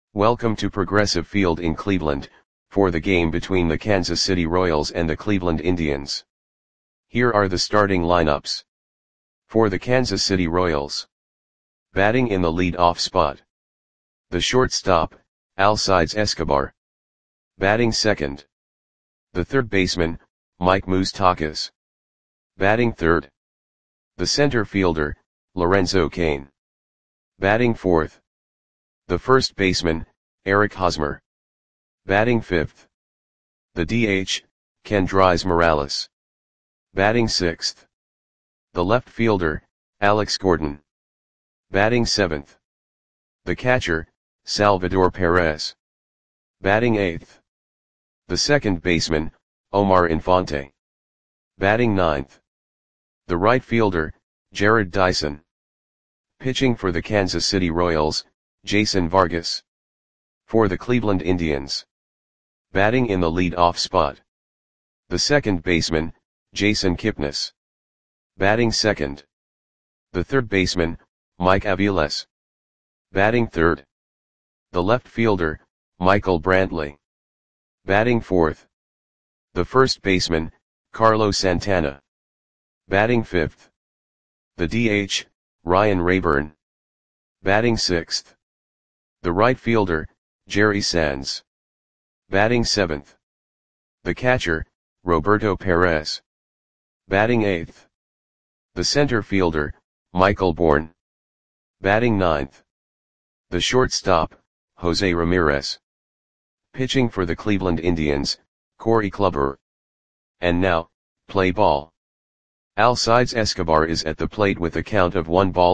Welcome to Progressive Field in Cleveland, for the game between the Kansas City Royals and the Cleveland Indians. Here are the starting lineups. For the Kansas City Royals. Batting in the lead-off spot. The shortstop, Alcides Escobar. Batting second. The third baseman, Mike Moustakas. Batting third. The center fielder, Lorenzo Cain. Batting fourth. The first baseman, Eric Hosmer. Batting fifth. The DH, Kendrys Morales. Batting sixth. The left fielder, Alex Gordon. Batting seventh. The catcher, Salvador Perez. Batting eighth. The second baseman, Omar Infante. Batting ninth. The right fielder, Jarrod Dyson. Pitching for the Kansas City Royals, Jason Vargas. For the Cleveland Indians. Batting in the lead-off spot. The second baseman, Jason Kipnis. Batting second. The third baseman, Mike Aviles. Batting third. The left fielder, Michael Brantley. Batting fourth. The first baseman, Carlos Santana. Batting fifth. The DH, Ryan Rayburn. Batting sixth. The right fielder, Jerry Sands. Batting seventh. The catcher, Roberto Perez. Batting eighth. The center fielder, Michael Bourne. Batting ninth. The shortstop, Jose Ramirez. Pitching for the Cleveland Indians, Corey Kluber. And now, play ball. Alcides Escobar is at the plate with a count of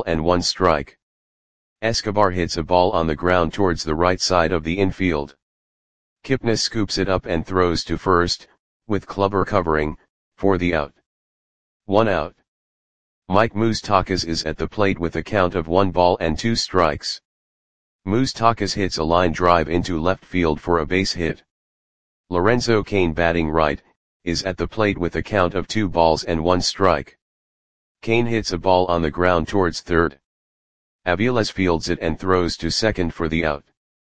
1-1 Escobar hits a ball on the ground towards the right side of the infield. Kipnis scoops it up and throws to first, with Kluber covering, for the out. 1 out. Mike Moustakas is at the plate with a count of 1-2. Moustakas hits a line drive into left field for a base hit. Lorenzo Cain, batting right, is at the plate with a count of 2-1. Cain hits a ball on the ground towards third. Aviles fields it and throws to second for the out.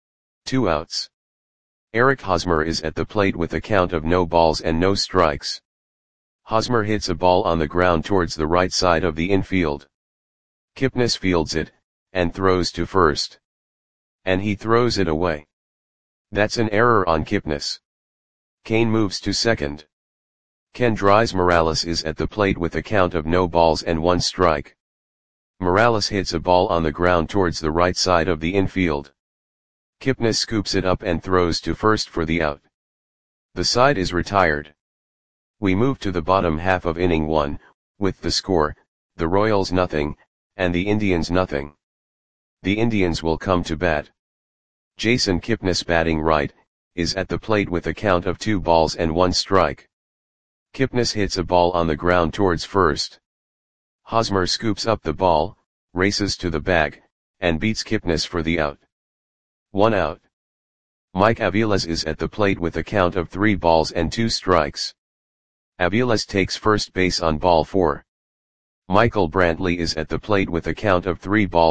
2 outs. Eric Hosmer is at the plate with a count of no balls and no strikes. Hosmer hits a ball on the ground towards the right side of the infield. Kipnis fields it, and throws to first. And he throws it away. That's an error on Kipnis. Cain moves to second. Kendrys Morales is at the plate with a count of no balls and 1 strike. Morales hits a ball on the ground towards the right side of the infield. Kipnis scoops it up and throws to first for the out. The side is retired. We move to the bottom half of inning 1, with the score, the Royals 0, and the Indians 0. The Indians will come to bat. Jason Kipnis, batting right, is at the plate with a count of 2-1. Kipnis hits a ball on the ground towards first. Hosmer scoops up the ball, races to the bag, and beats Kipnis for the out. 1 out. Mike Aviles is at the plate with a count of 3-2. Aviles takes first base on ball 4. Michael Brantley is at the plate with a count of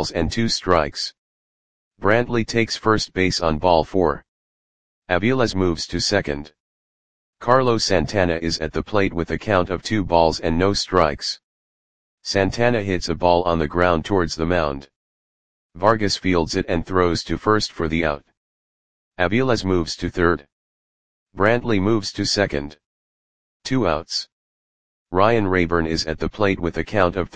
3-2. Brantley takes first base on ball 4. Aviles moves to second. Carlos Santana is at the plate with a count of 2-0. Santana hits a ball on the ground towards the mound. Vargas fields it and throws to first for the out. Aviles moves to third. Brantley moves to second. 2 outs. Ryan Rayburn is at the plate with a count of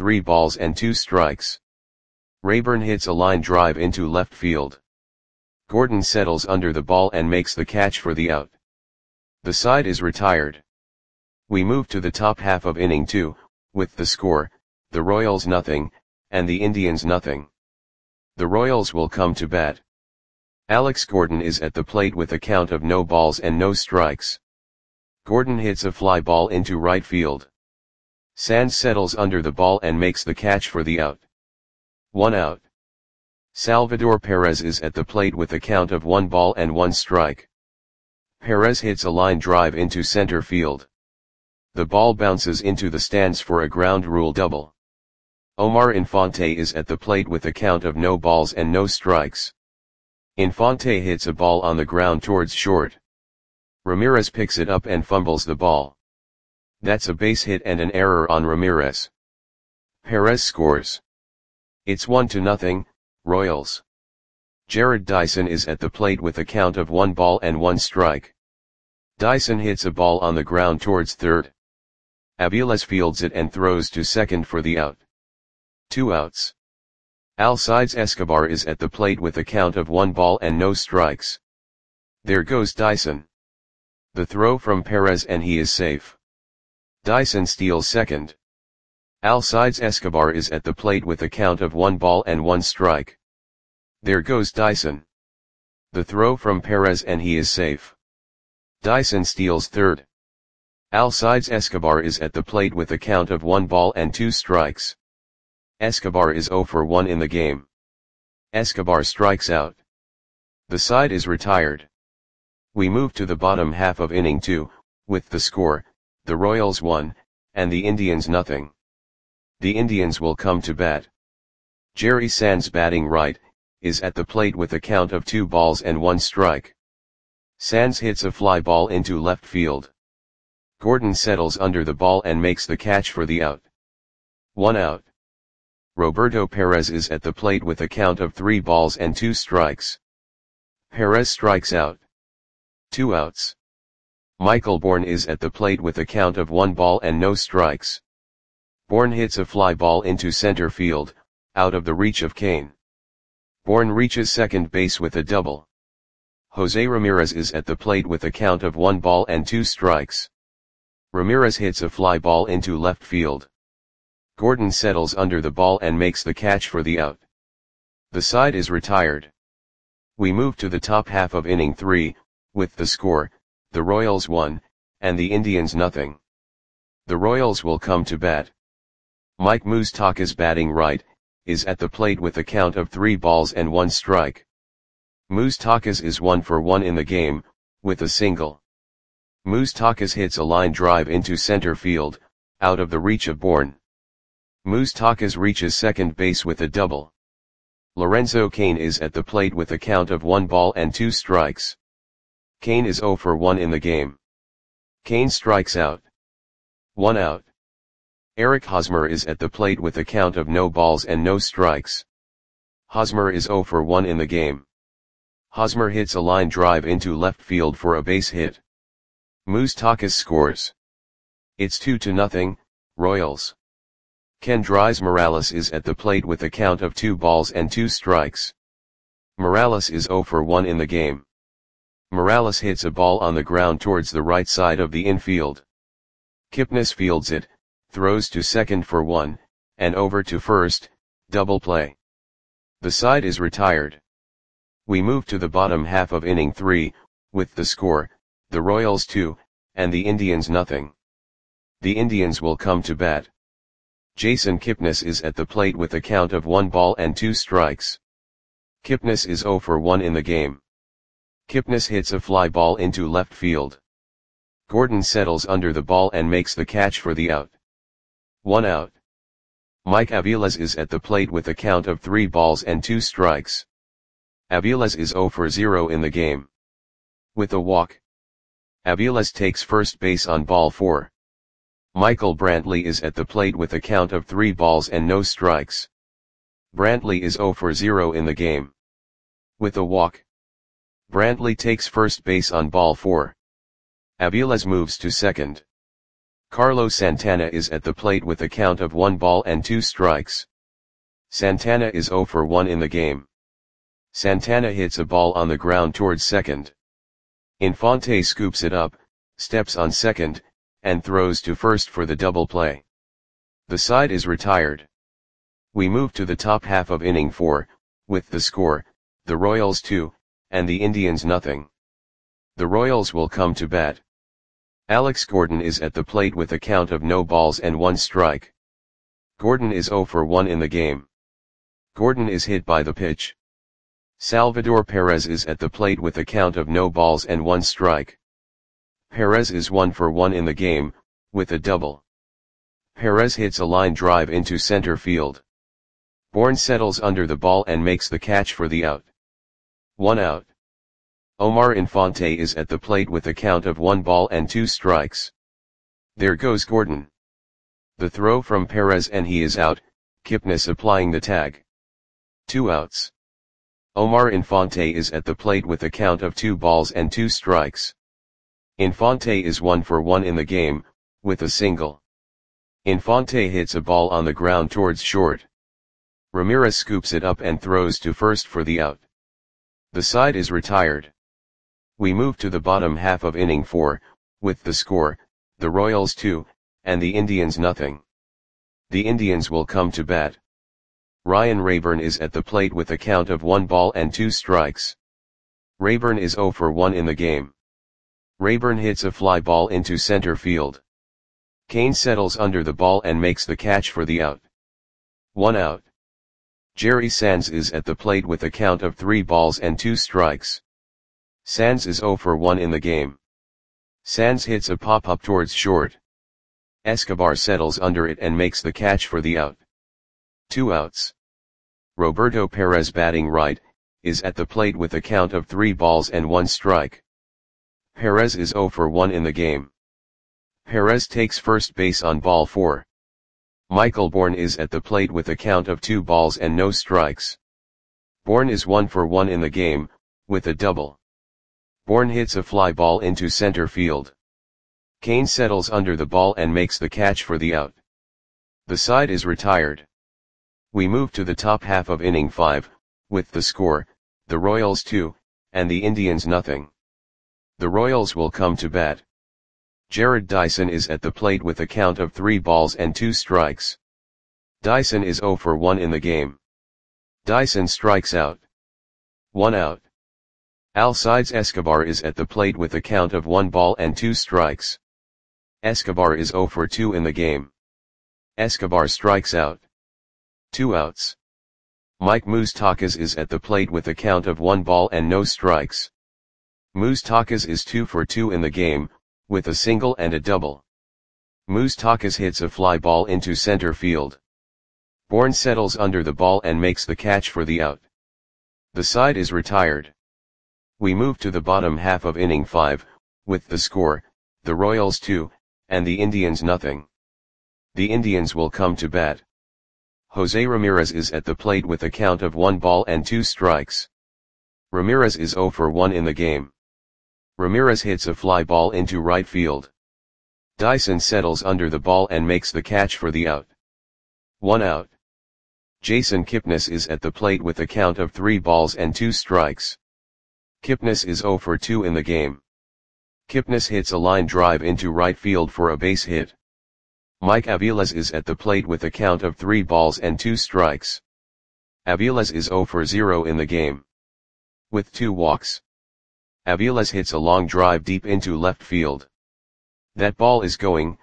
3-2. Rayburn hits a line drive into left field. Gordon settles under the ball and makes the catch for the out. The side is retired. We move to the top half of inning 2, with the score, the Royals 0, and the Indians 0. The Royals will come to bat. Alex Gordon is at the plate with a count of no balls and no strikes. Gordon hits a fly ball into right field. Sands settles under the ball and makes the catch for the out. 1 out. Salvador Perez is at the plate with a count of 1-1. Perez hits a line drive into center field. The ball bounces into the stands for a ground rule double. Omar Infante is at the plate with a count of no balls and no strikes. Infante hits a ball on the ground towards short. Ramirez picks it up and fumbles the ball. That's a base hit and an error on Ramirez. Perez scores. It's 1-0, Royals. Jarrod Dyson is at the plate with a count of 1 ball and 1 strike. Dyson hits a ball on the ground towards third. Aviles fields it and throws to second for the out. 2 outs. Alcides Escobar is at the plate with a count of 1 ball and no strikes. There goes Dyson. The throw from Perez and he is safe. Dyson steals second. Alcides Escobar is at the plate with a count of 1 ball and 1 strike. There goes Dyson. The throw from Perez and he is safe. Dyson steals third. Alcides Escobar is at the plate with a count of 1 ball and 2 strikes. Escobar is 0 for 1 in the game. Escobar strikes out. The side is retired. We move to the bottom half of inning 2, with the score, the Royals 1, and the Indians nothing. The Indians will come to bat. Jerry Sands, batting right, is at the plate with a count of 2 balls and 1 strike. Sands hits a fly ball into left field. Gordon settles under the ball and makes the catch for the out. 1 out. Roberto Perez is at the plate with a count of 3 balls and 2 strikes. Perez strikes out. 2 outs. Michael Bourn is at the plate with a count of 1 ball and no strikes. Bourn hits a fly ball into center field, out of the reach of Kane. Bourn reaches second base with a double. Jose Ramirez is at the plate with a count of 1 ball and 2 strikes. Ramirez hits a fly ball into left field. Gordon settles under the ball and makes the catch for the out. The side is retired. We move to the top half of inning 3, with the score, the Royals 1, and the Indians nothing. The Royals will come to bat. Mike Moustakas, batting right, is at the plate with a count of 3 balls and 1 strike. Moustakas is 1 for 1 in the game, with a single. Moustakas hits a line drive into center field, out of the reach of Bourn. Moustakas reaches second base with a double. Lorenzo Cain is at the plate with a count of 1 ball and 2 strikes. Cain is 0 for 1 in the game. Cain strikes out. 1 out. Eric Hosmer is at the plate with a count of no balls and no strikes. Hosmer is 0 for 1 in the game. Hosmer hits a line drive into left field for a base hit. Moustakas scores. It's 2-0, Royals. Kendrys Morales is at the plate with a count of 2 balls and 2 strikes. Morales is 0 for 1 in the game. Morales hits a ball on the ground towards the right side of the infield. Kipnis fields it, throws to second for 1, and over to first, double play. The side is retired. We move to the bottom half of inning 3, with the score, the Royals 2, and the Indians nothing. The Indians will come to bat. Jason Kipnis is at the plate with a count of 1 ball and 2 strikes. Kipnis is 0 for 1 in the game. Kipnis hits a fly ball into left field. Gordon settles under the ball and makes the catch for the out. 1 out. Mike Aviles is at the plate with a count of 3 balls and 2 strikes. Aviles is 0 for 0 in the game. With a walk. Aviles takes first base on ball 4. Michael Brantley is at the plate with a count of 3 balls and no strikes. Brantley is 0 for 0 in the game. With a walk. Brantley takes first base on ball 4. Aviles moves to second. Carlos Santana is at the plate with a count of 1 ball and 2 strikes. Santana is 0 for 1 in the game. Santana hits a ball on the ground towards second. Infante scoops it up, steps on second, and throws to first for the double play. The side is retired. We move to the top half of inning 4, with the score, the Royals 2, and the Indians nothing. The Royals will come to bat. Alex Gordon is at the plate with a count of no balls and 1 strike. Gordon is 0 for 1 in the game. Gordon is hit by the pitch. Salvador Perez is at the plate with a count of no balls and 1 strike. Perez is 1 for 1 in the game, with a double. Perez hits a line drive into center field. Bourn settles under the ball and makes the catch for the out. 1 out. Omar Infante is at the plate with a count of 1 ball and 2 strikes. There goes Gordon. The throw from Perez and he is out, Kipnis applying the tag. 2 outs. Omar Infante is at the plate with a count of 2 balls and 2 strikes. Infante is 1 for 1 in the game, with a single. Infante hits a ball on the ground towards short. Ramirez scoops it up and throws to first for the out. The side is retired. We move to the bottom half of inning 4, with the score, the Royals 2, and the Indians nothing. The Indians will come to bat. Ryan Rayburn is at the plate with a count of 1 ball and 2 strikes. Rayburn is 0 for 1 in the game. Rayburn hits a fly ball into center field. Kane settles under the ball and makes the catch for the out. 1 out. Jerry Sands is at the plate with a count of 3 balls and 2 strikes. Sands is 0 for 1 in the game. Sands hits a pop-up towards short. Escobar settles under it and makes the catch for the out. 2 outs. Roberto Perez batting right, is at the plate with a count of 3 balls and 1 strike. Perez is 0 for 1 in the game. Perez takes first base on ball 4. Michael Bourne is at the plate with a count of 2 balls and no strikes. Bourne is 1 for 1 in the game, with a double. Bourne hits a fly ball into center field. Kane settles under the ball and makes the catch for the out. The side is retired. We move to the top half of inning 5, with the score, the Royals 2, and the Indians nothing. The Royals will come to bat. Jared Dyson is at the plate with a count of 3 balls and 2 strikes. Dyson is 0 for 1 in the game. Dyson strikes out. 1 out. Alcides Escobar is at the plate with a count of 1 ball and 2 strikes. Escobar is 0 for 2 in the game. Escobar strikes out. 2 outs. Mike Moustakas is at the plate with a count of 1 ball and no strikes. Moustakas is 2 for 2 in the game, with a single and a double. Moustakas hits a fly ball into center field. Bourne settles under the ball and makes the catch for the out. The side is retired. We move to the bottom half of inning 5, with the score, the Royals 2, and the Indians nothing. The Indians will come to bat. Jose Ramirez is at the plate with a count of 1 ball and 2 strikes. Ramirez is 0 for 1 in the game. Ramirez hits a fly ball into right field. Dyson settles under the ball and makes the catch for the out. 1 out. Jason Kipnis is at the plate with a count of 3 balls and 2 strikes. Kipnis is 0 for 2 in the game. Kipnis hits a line drive into right field for a base hit. Mike Aviles is at the plate with a count of 3 balls and 2 strikes. Aviles is 0 for 0 in the game. With 2 walks. Aviles hits a long drive deep into left field. That ball is gone.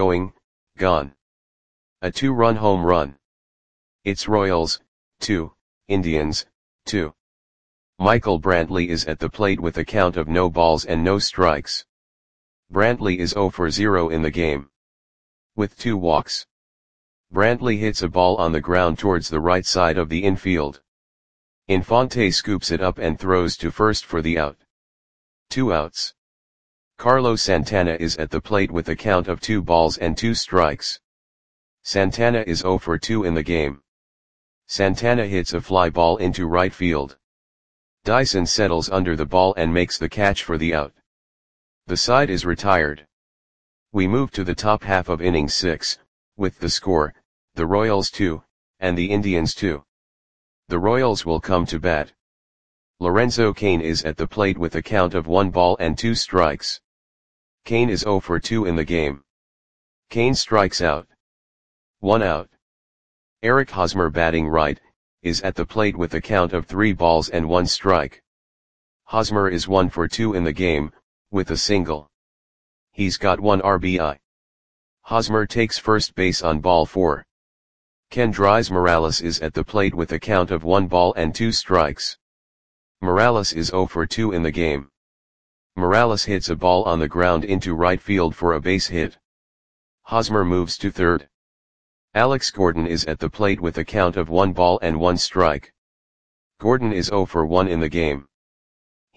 A 2-run home run. It's Royals, 2, Indians, 2. Michael Brantley is at the plate with a count of no balls and no strikes. Brantley is 0 for 0 in the game. With 2 walks. Brantley hits a ball on the ground towards the right side of the infield. Infante scoops it up and throws to first for the out. 2 outs. Carlos Santana is at the plate with a count of 2 balls and 2 strikes. Santana is 0 for 2 in the game. Santana hits a fly ball into right field. Dyson settles under the ball and makes the catch for the out. The side is retired. We move to the top half of inning 6, with the score, the Royals 2, and the Indians 2. The Royals will come to bat. Lorenzo Cain is at the plate with a count of 1 ball and 2 strikes. Cain is 0 for 2 in the game. Cain strikes out. 1 out. Eric Hosmer batting right, is at the plate with a count of 3 balls and 1 strike. Hosmer is 1 for 2 in the game, with a single. He's got 1 RBI. Hosmer takes first base on ball 4. Kendrys Morales is at the plate with a count of 1 ball and 2 strikes. Morales is 0 for 2 in the game. Morales hits a ball on the ground into right field for a base hit. Hosmer moves to third. Alex Gordon is at the plate with a count of 1 ball and 1 strike. Gordon is 0 for 1 in the game.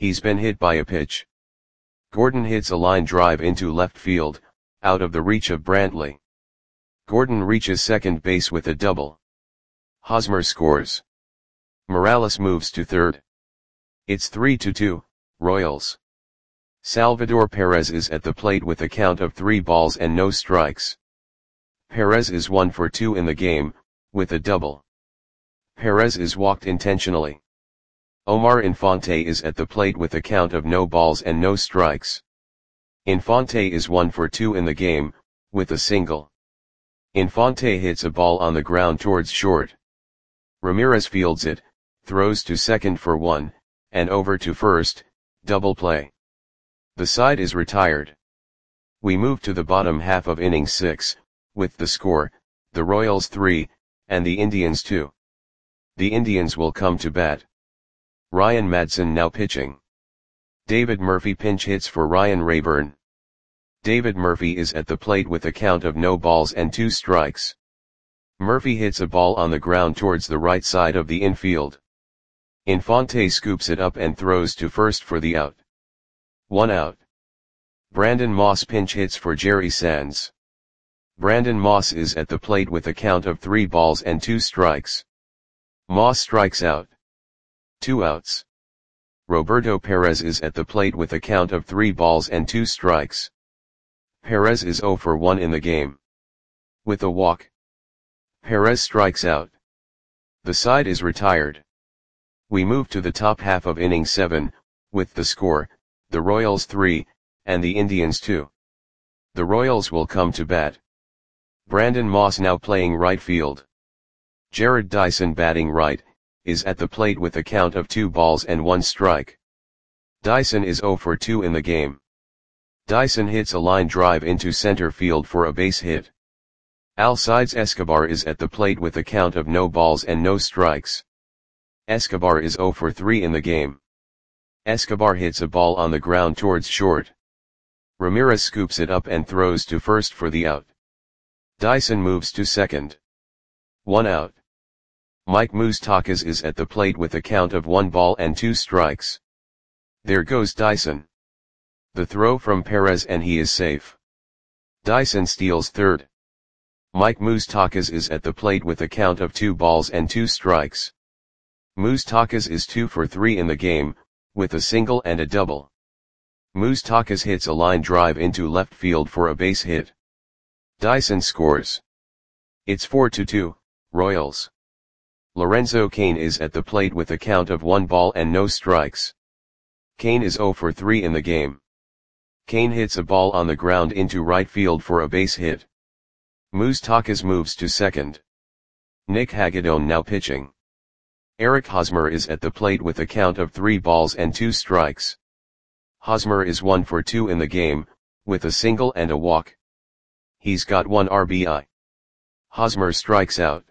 He's been hit by a pitch. Gordon hits a line drive into left field, out of the reach of Brantley. Gordon reaches second base with a double. Hosmer scores. Morales moves to third. It's 3-2, Royals. Salvador Perez is at the plate with a count of 3 balls and no strikes. Perez is 1 for 2 in the game, with a double. Perez is walked intentionally. Omar Infante is at the plate with a count of no balls and no strikes. Infante is 1 for 2 in the game, with a single. Infante hits a ball on the ground towards short. Ramirez fields it, throws to second for 1, and over to first, double play. The side is retired. We move to the bottom half of inning 6, with the score, the Royals 3, and the Indians 2. The Indians will come to bat. Ryan Madson now pitching. David Murphy pinch hits for Ryan Rayburn. David Murphy is at the plate with a count of no balls and 2 strikes. Murphy hits a ball on the ground towards the right side of the infield. Infante scoops it up and throws to first for the out. 1 out. Brandon Moss pinch hits for Jerry Sands. Brandon Moss is at the plate with a count of 3 balls and 2 strikes. Moss strikes out. 2 outs. Roberto Perez is at the plate with a count of 3 balls and 2 strikes. Perez is 0 for 1 in the game. With a walk. Perez strikes out. The side is retired. We move to the top half of inning 7, with the score, the Royals 3, and the Indians 2. The Royals will come to bat. Brandon Moss now playing right field. Jared Dyson batting right, is at the plate with a count of 2 balls and 1 strike. Dyson is 0 for 2 in the game. Dyson hits a line drive into center field for a base hit. Alcides Escobar is at the plate with a count of no balls and no strikes. Escobar is 0 for 3 in the game. Escobar hits a ball on the ground towards short. Ramirez scoops it up and throws to first for the out. Dyson moves to second. 1 out. Mike Moustakas is at the plate with a count of 1 ball and 2 strikes. There goes Dyson. The throw from Perez and he is safe. Dyson steals third. Mike Moustakas is at the plate with a count of 2 balls and 2 strikes. Moustakas is 2 for 3 in the game, with a single and a double. Moustakas hits a line drive into left field for a base hit. Dyson scores. It's 4-2, Royals. Lorenzo Cain is at the plate with a count of 1 ball and no strikes. Cain is 0 for 3 in the game. Cain hits a ball on the ground into right field for a base hit. Moustakas moves to second. Nick Hagedorn now pitching. Eric Hosmer is at the plate with a count of 3 balls and 2 strikes. Hosmer is 1 for 2 in the game, with a single and a walk. He's got 1 RBI. Hosmer strikes out.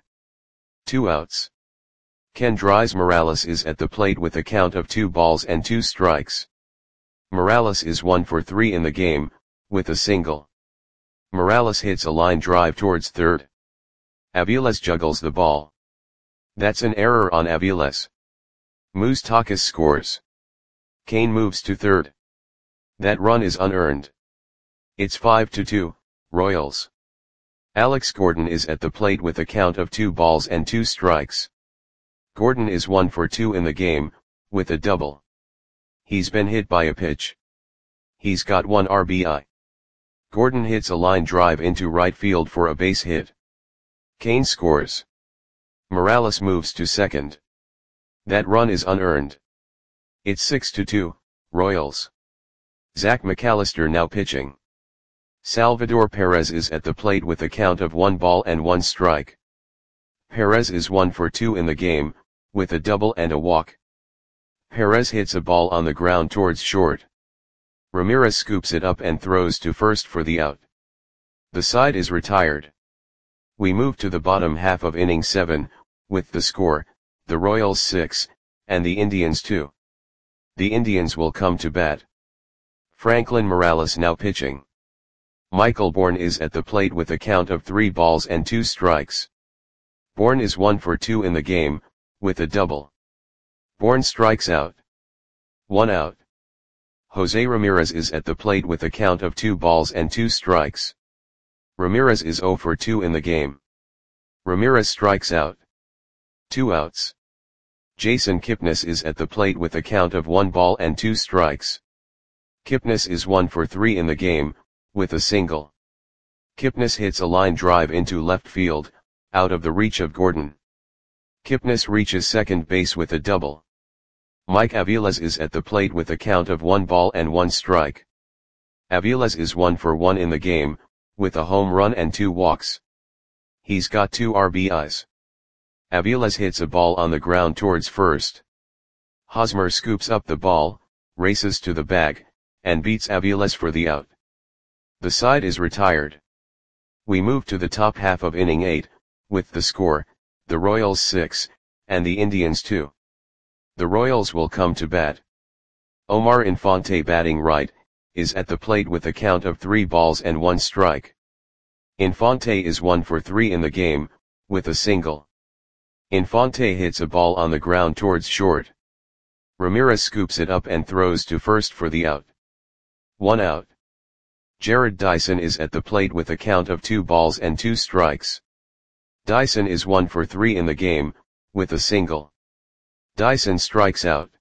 2 outs. Kendrys Morales is at the plate with a count of 2 balls and 2 strikes. Morales is 1 for 3 in the game, with a single. Morales hits a line drive towards third. Aviles juggles the ball. That's an error on Aviles. Moustakas scores. Cain moves to third. That run is unearned. It's 5-2, Royals. Alex Gordon is at the plate with a count of 2 balls and 2 strikes. Gordon is 1 for 2 in the game, with a double. He's been hit by a pitch. He's got 1 RBI. Gordon hits a line drive into right field for a base hit. Cain scores. Morales moves to second. That run is unearned. It's 6-2, Royals. Zach McAllister now pitching. Salvador Perez is at the plate with a count of 1 ball and 1 strike. Perez is 1 for 2 in the game, with a double and a walk. Perez hits a ball on the ground towards short. Ramirez scoops it up and throws to first for the out. The side is retired. We move to the bottom half of inning 7, with the score, the Royals 6, and the Indians 2. The Indians will come to bat. Franklin Morales now pitching. Michael Bourne is at the plate with a count of 3 balls and 2 strikes. Bourne is 1 for 2 in the game, with a double. Bourne strikes out. 1 out. Jose Ramirez is at the plate with a count of 2 balls and 2 strikes. Ramirez is 0 for 2 in the game. Ramirez strikes out. 2 outs. Jason Kipnis is at the plate with a count of 1 ball and 2 strikes. Kipnis is 1 for 3 in the game, with a single. Kipnis hits a line drive into left field, out of the reach of Gordon. Kipnis reaches second base with a double. Mike Aviles is at the plate with a count of 1 ball and 1 strike. Aviles is 1 for 1 in the game, with a home run and 2 walks. He's got 2 RBIs. Aviles hits a ball on the ground towards first. Hosmer scoops up the ball, races to the bag, and beats Aviles for the out. The side is retired. We move to the top half of inning 8, with the score, the Royals 6, and the Indians 2. The Royals will come to bat. Omar Infante, batting right, is at the plate with a count of 3 balls and 1 strike. Infante is 1 for 3 in the game, with a single. Infante hits a ball on the ground towards short. Ramirez scoops it up and throws to first for the out. 1 out. Jared Dyson is at the plate with a count of 2 balls and 2 strikes. Dyson is 1 for 3 in the game, with a single. Dyson strikes out.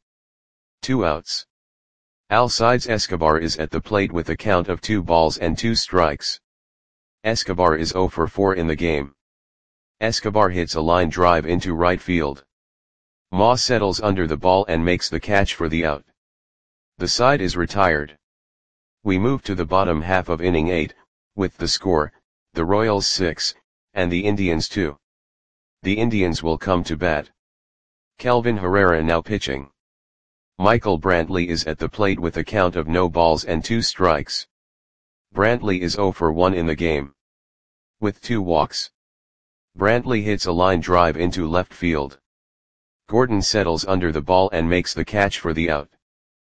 2 outs. Alcides Escobar is at the plate with a count of 2 balls and 2 strikes. Escobar is 0 for 4 in the game. Escobar hits a line drive into right field. Moss settles under the ball and makes the catch for the out. The side is retired. We move to the bottom half of inning 8, with the score, the Royals 6, and the Indians 2. The Indians will come to bat. Kelvin Herrera now pitching. Michael Brantley is at the plate with a count of no balls and 2 strikes. Brantley is 0 for 1 in the game. With 2 walks. Brantley hits a line drive into left field. Gordon settles under the ball and makes the catch for the out.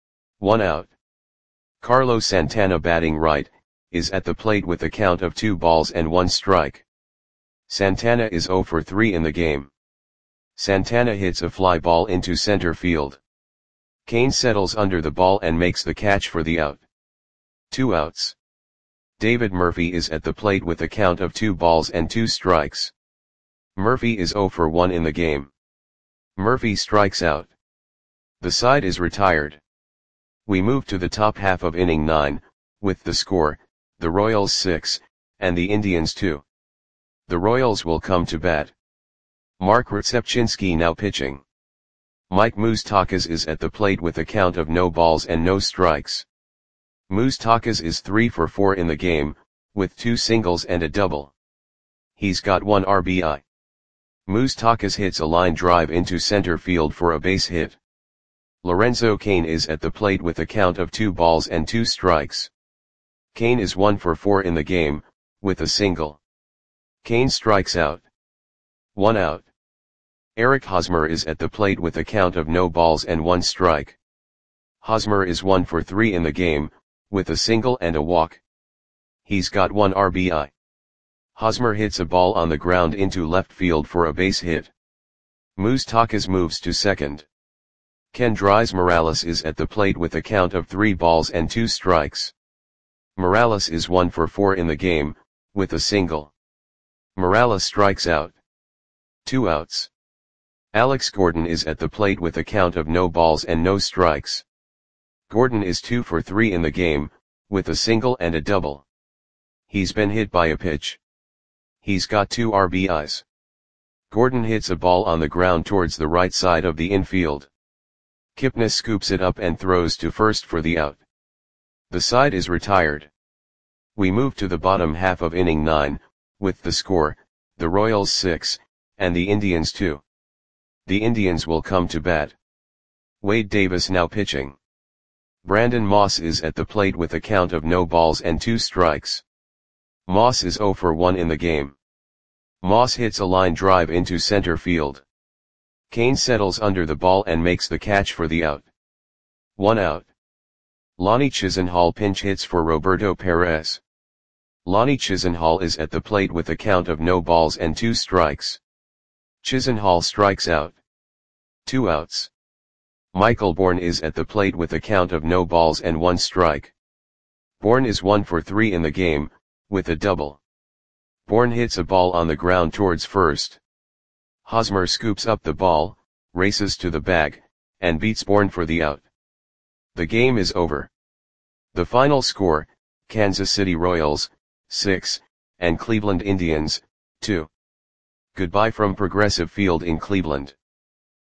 1 out. Carlos Santana, batting right, is at the plate with a count of 2 balls and 1 strike. Santana is 0 for 3 in the game. Santana hits a fly ball into center field. Kane settles under the ball and makes the catch for the out. 2 outs. David Murphy is at the plate with a count of 2 balls and 2 strikes. Murphy is 0 for 1 in the game. Murphy strikes out. The side is retired. We move to the top half of inning 9, with the score, the Royals 6, and the Indians 2. The Royals will come to bat. Mark Rzepczynski now pitching. Mike Moustakas is at the plate with a count of no balls and no strikes. Moustakas is 3 for 4 in the game, with 2 singles and a double. He's got 1 RBI. Moustakas hits a line drive into center field for a base hit. Lorenzo Cain is at the plate with a count of 2 balls and 2 strikes. Cain is 1 for 4 in the game, with a single. Cain strikes out. 1 out. Eric Hosmer is at the plate with a count of no balls and 1 strike. Hosmer is 1 for 3 in the game, with a single and a walk. He's got 1 RBI. Hosmer hits a ball on the ground into left field for a base hit. Moustakas moves to second. Kendrys Morales is at the plate with a count of 3 balls and 2 strikes. Morales is 1 for 4 in the game, with a single. Morales strikes out. 2 outs. Alex Gordon is at the plate with a count of no balls and no strikes. Gordon is 2 for 3 in the game, with a single and a double. He's been hit by a pitch. He's got 2 RBIs. Gordon hits a ball on the ground towards the right side of the infield. Kipnis scoops it up and throws to first for the out. The side is retired. We move to the bottom half of inning 9, with the score, the Royals 6, and the Indians 2. The Indians will come to bat. Wade Davis now pitching. Brandon Moss is at the plate with a count of no balls and 2 strikes. Moss is 0 for 1 in the game. Moss hits a line drive into center field. Cain settles under the ball and makes the catch for the out. 1 out. Lonnie Chisenhall pinch hits for Roberto Perez. Lonnie Chisenhall is at the plate with a count of no balls and 2 strikes. Chisenhall strikes out. 2 outs. Michael Bourne is at the plate with a count of no balls and 1 strike. Bourne is 1 for 3 in the game, with a double. Bourne hits a ball on the ground towards first. Hosmer scoops up the ball, races to the bag, and beats Bourne for the out. The game is over. The final score, Kansas City Royals, 6, and Cleveland Indians, 2. Goodbye from Progressive Field in Cleveland.